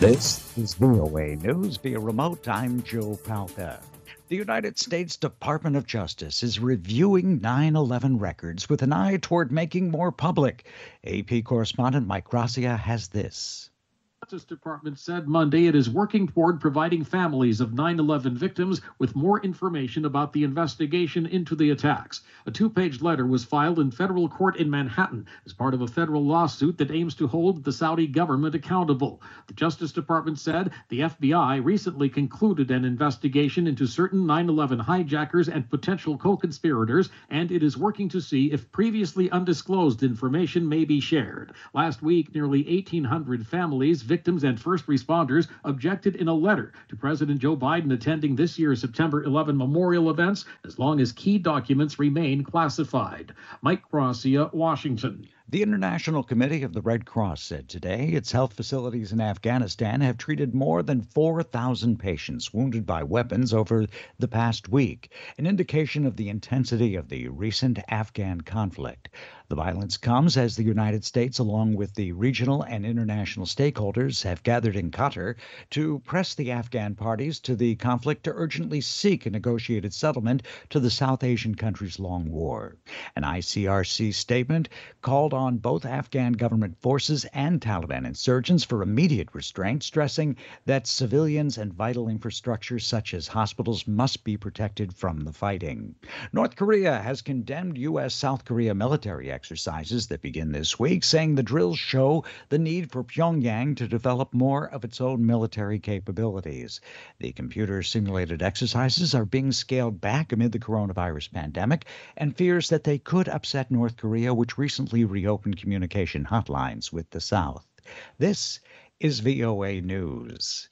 This is VOA News via remote. I'm Joe Palca. The United States Department of Justice is reviewing 9/11 records with an eye toward making more public. AP correspondent Mike Gracia has this. The Justice Department said Monday it is working toward providing families of 9/11 victims with more information about the investigation into the attacks. A two-page letter was filed in federal court in Manhattan as part of a federal lawsuit that aims to hold the Saudi government accountable. The Justice Department said the FBI recently concluded an investigation into certain 9/11 hijackers and potential co-conspirators, and it is working to see if previously undisclosed information may be shared. Last week, nearly 1,800 families, victims, and first responders objected in a letter to President Joe Biden attending this year's September 11 memorial events as long as key documents remain classified. Mike Gracia, Washington. The International Committee of the Red Cross said today its health facilities in Afghanistan have treated more than 4,000 patients wounded by weapons over the past week, an indication of the intensity of the recent Afghan conflict. The violence comes as the United States, along with the regional and international stakeholders, have gathered in Qatar to press the Afghan parties to the conflict to urgently seek a negotiated settlement to the South Asian country's long war. An ICRC statement called on both Afghan government forces and Taliban insurgents for immediate restraint, stressing that civilians and vital infrastructure such as hospitals must be protected from the fighting. North Korea has condemned U.S.-South Korea military exercises that begin this week, saying the drills show the need for Pyongyang to develop more of its own military capabilities. The computer-simulated exercises are being scaled back amid the coronavirus pandemic and fears that they could upset North Korea, which recently reopened communication hotlines with the South. This is VOA News.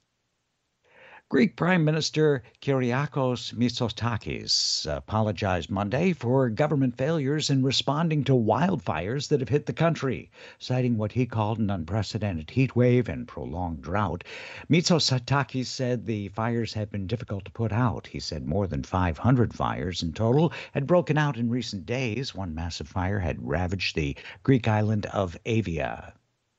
Greek Prime Minister Kyriakos Mitsotakis apologized Monday for government failures in responding to wildfires that have hit the country, citing what he called an unprecedented heat wave and prolonged drought. Mitsotakis said the fires had been difficult to put out. He said more than 500 fires in total had broken out in recent days. One massive fire had ravaged the Greek island of Evia.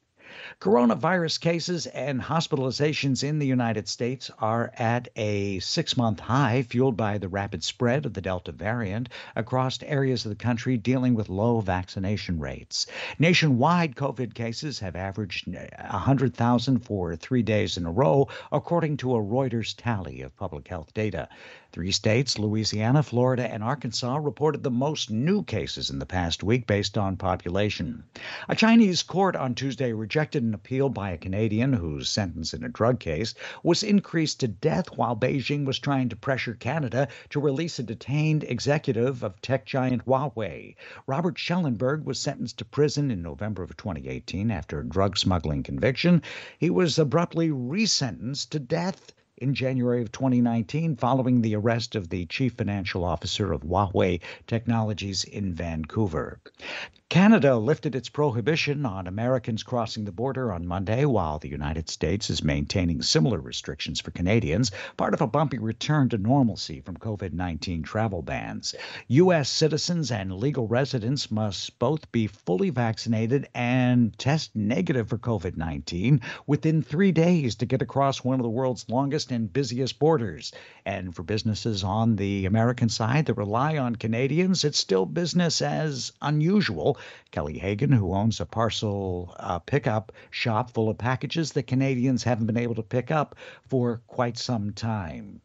Coronavirus cases and hospitalizations in the United States are at a 6-month high, fueled by the rapid spread of the Delta variant across areas of the country dealing with low vaccination rates. Nationwide, COVID cases have averaged 100,000 for 3 days in a row, according to a Reuters tally of public health data. 3 states, Louisiana, Florida, and Arkansas, reported the most new cases in the past week based on population. A Chinese court on Tuesday rejected an appeal by a Canadian whose sentence in a drug case was increased to death while Beijing was trying to pressure Canada to release a detained executive of tech giant Huawei. Robert Schellenberg was sentenced to prison in November of 2018 after a drug smuggling conviction. He was abruptly resentenced to death in January of 2019 following the arrest of the chief financial officer of Huawei Technologies in Vancouver. Canada lifted its prohibition on Americans crossing the border on Monday, while the United States is maintaining similar restrictions for Canadians, part of a bumpy return to normalcy from COVID-19 travel bans. U.S. citizens and legal residents must both be fully vaccinated and test negative for COVID-19 within 3 days to get across one of the world's longest and busiest borders. And for businesses on the American side that rely on Canadians, it's still business as unusual. Kelly Hagan, who owns a parcel pickup shop full of packages that Canadians haven't been able to pick up for quite some time.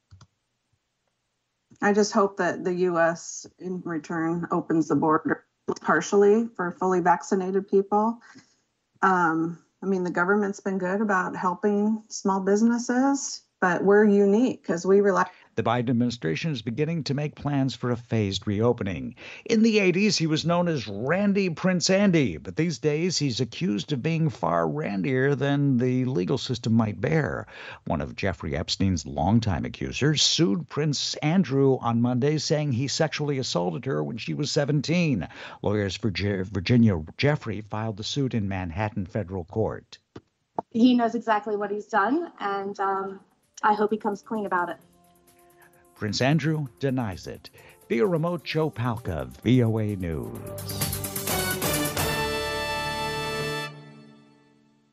I just hope that the U.S. in return opens the border partially for fully vaccinated people. The government's been good about helping small businesses, but we're unique because we rely. The Biden administration is beginning to make plans for a phased reopening. In the 80s, he was known as Randy Prince Andy, but these days he's accused of being far randier than the legal system might bear. One of Jeffrey Epstein's longtime accusers sued Prince Andrew on Monday, saying he sexually assaulted her when she was 17. Lawyers for Virginia Jeffrey filed the suit in Manhattan federal court. He knows exactly what he's done, and I hope he comes clean about it. Prince Andrew denies it. Via remote, Joe Palca, VOA News.